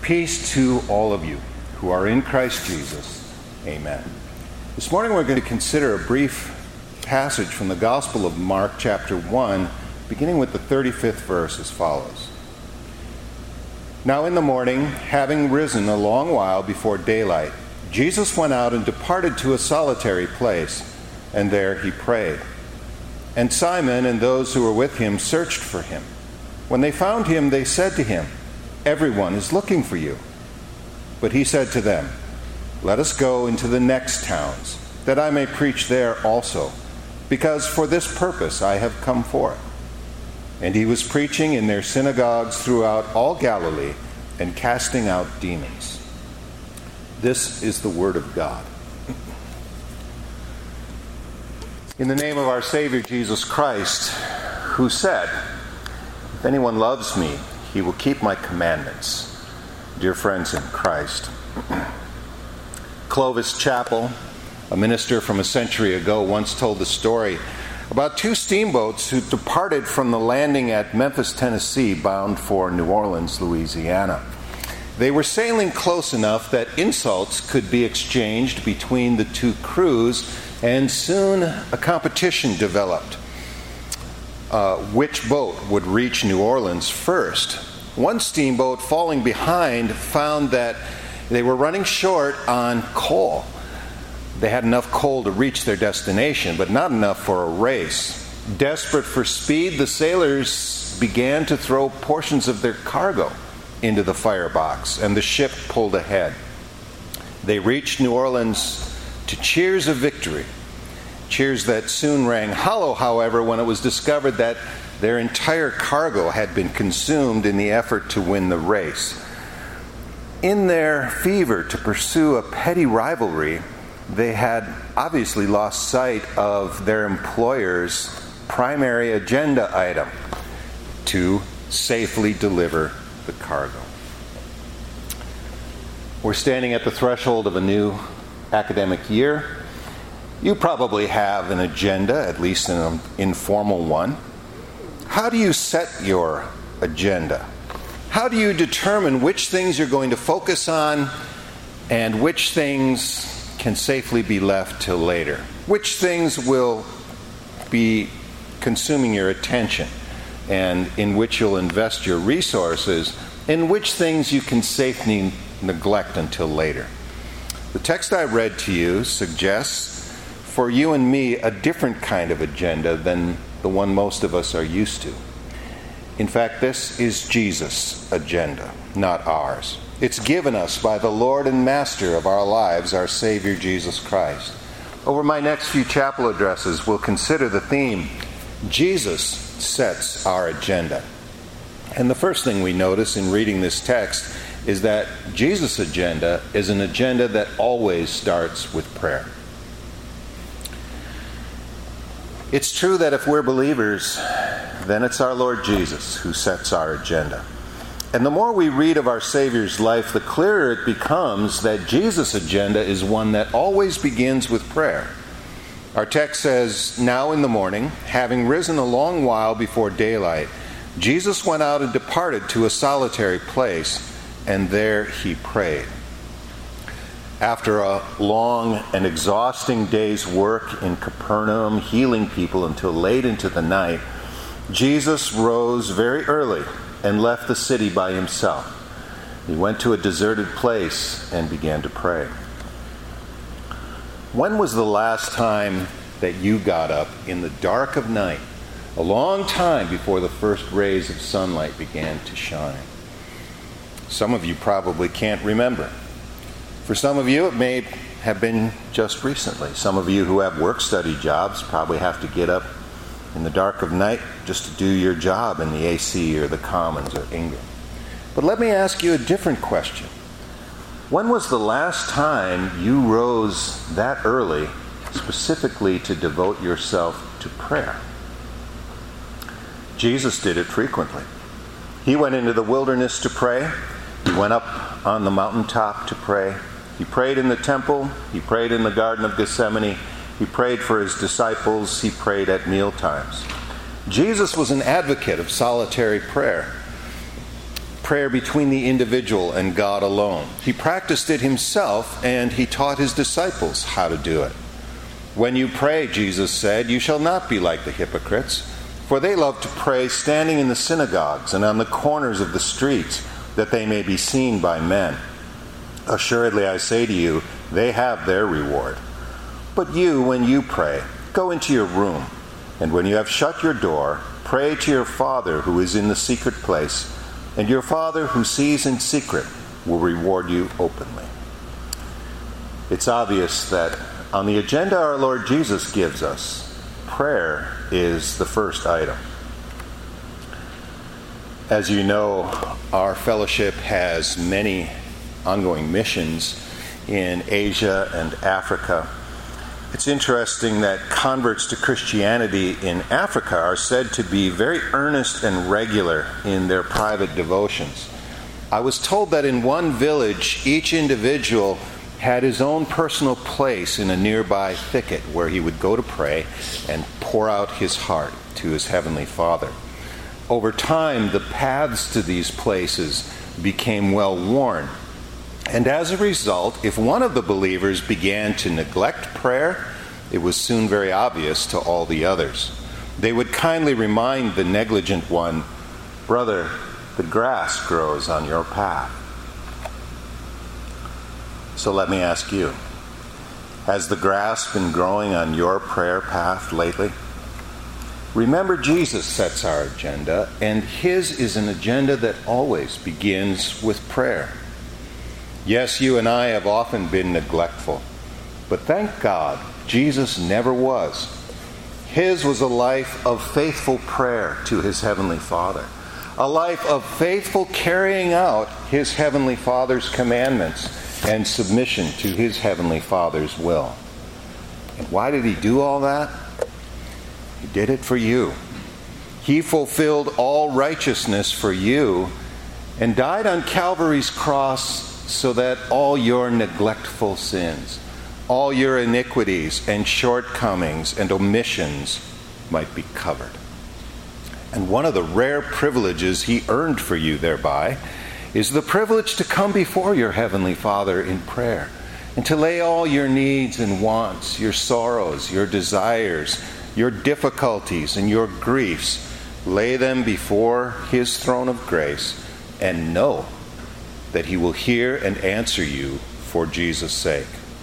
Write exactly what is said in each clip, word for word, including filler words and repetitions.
Peace to all of you who are in Christ Jesus. Amen. This morning we're going to consider a brief passage from the Gospel of Mark, chapter one, beginning with the thirty-fifth verse as follows. Now in the morning, having risen a long while before daylight, Jesus went out and departed to a solitary place, and there he prayed. And Simon and those who were with him searched for him. When they found him, they said to him, "Everyone is looking for you." But he said to them, "Let us go into the next towns, that I may preach there also, because for this purpose I have come forth." And he was preaching in their synagogues throughout all Galilee and casting out demons. This is the word of God. In the name of our Savior Jesus Christ, who said, "If anyone loves me, he will keep my commandments." Dear friends in Christ, Clovis Chappell, a minister from a century ago, once told the story about two steamboats who departed from the landing at Memphis, Tennessee, bound for New Orleans, Louisiana. They were sailing close enough that insults could be exchanged between the two crews, and soon a competition developed. Uh, which boat would reach New Orleans first? One steamboat, falling behind, found that they were running short on coal. They had enough coal to reach their destination, but not enough for a race. Desperate for speed, the sailors began to throw portions of their cargo into the firebox, and the ship pulled ahead. They reached New Orleans to cheers of victory. Cheers that soon rang hollow, however, when it was discovered that their entire cargo had been consumed in the effort to win the race. In their fever to pursue a petty rivalry, they had obviously lost sight of their employer's primary agenda item: to safely deliver the cargo. We're standing at the threshold of a new academic year. You probably have an agenda, at least an informal one. How do you set your agenda? How do you determine which things you're going to focus on and which things can safely be left till later? Which things will be consuming your attention and in which you'll invest your resources, and which things you can safely neglect until later? The text I read to you suggests for you and me a different kind of agenda than the one most of us are used to. In fact, this is Jesus' agenda, not ours. It's given us by the Lord and Master of our lives, our Savior Jesus Christ. Over my next few chapel addresses, we'll consider the theme, Jesus sets our agenda. And the first thing we notice in reading this text is that Jesus' agenda is an agenda that always starts with prayer. It's true that if we're believers, then it's our Lord Jesus who sets our agenda. And the more we read of our Savior's life, the clearer it becomes that Jesus' agenda is one that always begins with prayer. Our text says, "Now in the morning, having risen a long while before daylight, Jesus went out and departed to a solitary place, and there he prayed." After a long and exhausting day's work in Capernaum, healing people until late into the night, Jesus rose very early and left the city by himself. He went to a deserted place and began to pray. When was the last time that you got up in the dark of night, a long time before the first rays of sunlight began to shine? Some of you probably can't remember. For some of you, it may have been just recently. Some of you who have work-study jobs probably have to get up in the dark of night just to do your job in the A C or the Commons or Ingram. But let me ask you a different question. When was the last time you rose that early specifically to devote yourself to prayer? Jesus did it frequently. He went into the wilderness to pray. He went up on the mountaintop to pray. He prayed in the temple. He prayed in the Garden of Gethsemane. He prayed for his disciples. He prayed at meal times. Jesus was an advocate of solitary prayer. prayer between the individual and God alone. He practiced it himself, and he taught his disciples how to do it. When you pray, Jesus said, you shall not be like the hypocrites, for they love to pray standing in the synagogues and on the corners of the streets, that they may be seen by men. Assuredly, I say to you, they have their reward. But you, when you pray, go into your room, and when you have shut your door, pray to your Father who is in the secret place, and your Father who sees in secret will reward you openly. It's obvious that on the agenda our Lord Jesus gives us, prayer is the first item. As you know, our fellowship has many ongoing missions in Asia and Africa. It's interesting that converts to Christianity in Africa are said to be very earnest and regular in their private devotions. I was told that in one village, each individual had his own personal place in a nearby thicket where he would go to pray and pour out his heart to his Heavenly Father. Over time, the paths to these places became well worn. And as a result, if one of the believers began to neglect prayer, it was soon very obvious to all the others. They would kindly remind the negligent one, "Brother, the grass grows on your path." So let me ask you, has the grass been growing on your prayer path lately? Remember, Jesus sets our agenda, and his is an agenda that always begins with prayer. Yes, you and I have often been neglectful, but thank God, Jesus never was. His was a life of faithful prayer to his Heavenly Father, a life of faithful carrying out his Heavenly Father's commandments and submission to his Heavenly Father's will. And why did he do all that? He did it for you. He fulfilled all righteousness for you and died on Calvary's cross so that all your neglectful sins, all your iniquities and shortcomings and omissions might be covered. And one of the rare privileges he earned for you thereby is the privilege to come before your Heavenly Father in prayer and to lay all your needs and wants, your sorrows, your desires, your difficulties and your griefs, lay them before his throne of grace and know that he will hear and answer you for Jesus' sake.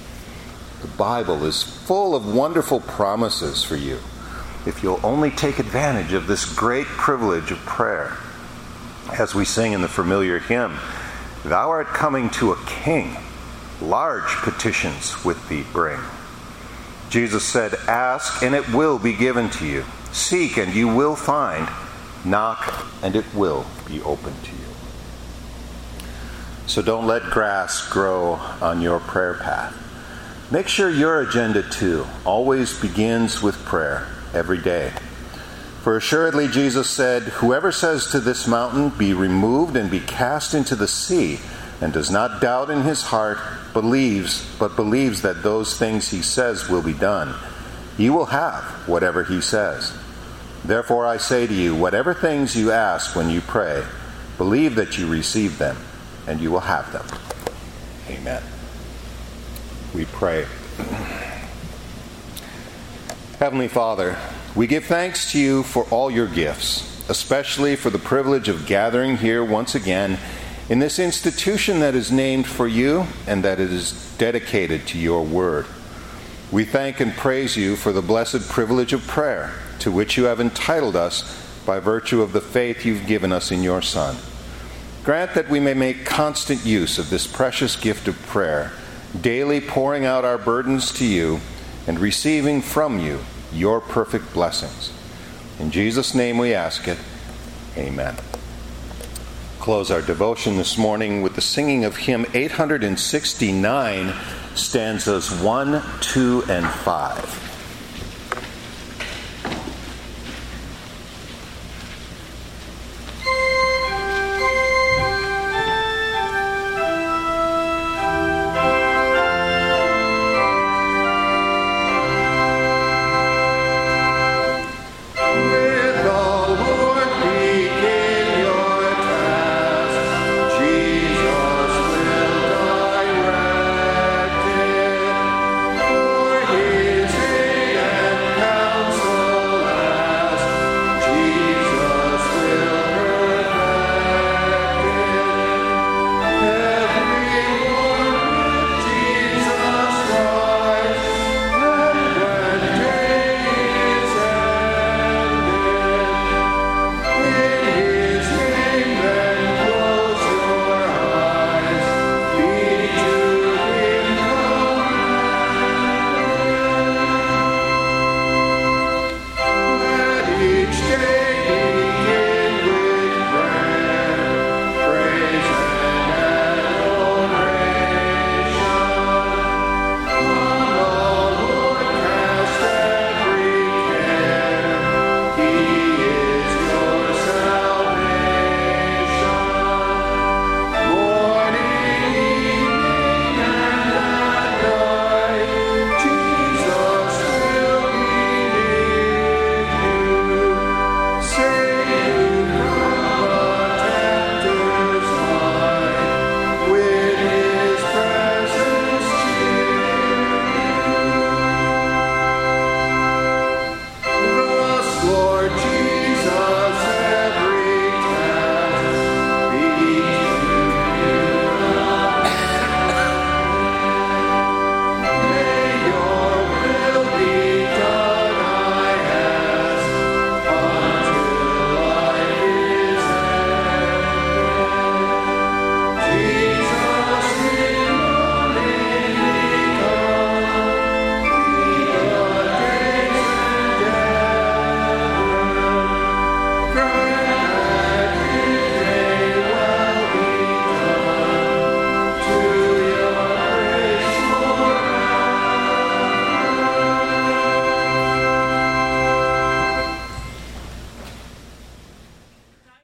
The Bible is full of wonderful promises for you if you'll only take advantage of this great privilege of prayer. As we sing in the familiar hymn, "Thou art coming to a king, large petitions with thee bring." Jesus said, "Ask and it will be given to you. Seek and you will find. Knock and it will be open to you." So don't let grass grow on your prayer path. Make sure your agenda too always begins with prayer every day. For assuredly, Jesus said, "Whoever says to this mountain, be removed and be cast into the sea, and does not doubt in his heart, believes, but believes that those things he says will be done, he will have whatever he says. Therefore I say to you, whatever things you ask when you pray, believe that you receive them, and you will have them." Amen. We pray. Heavenly Father, we give thanks to you for all your gifts, especially for the privilege of gathering here once again in this institution that is named for you and that it is dedicated to your word. We thank and praise you for the blessed privilege of prayer, to which you have entitled us by virtue of the faith you've given us in your Son. Grant that we may make constant use of this precious gift of prayer, daily pouring out our burdens to you and receiving from you your perfect blessings. In Jesus' name we ask it. Amen. Close our devotion this morning with the singing of hymn eight hundred sixty-nine, stanzas one, two, and five.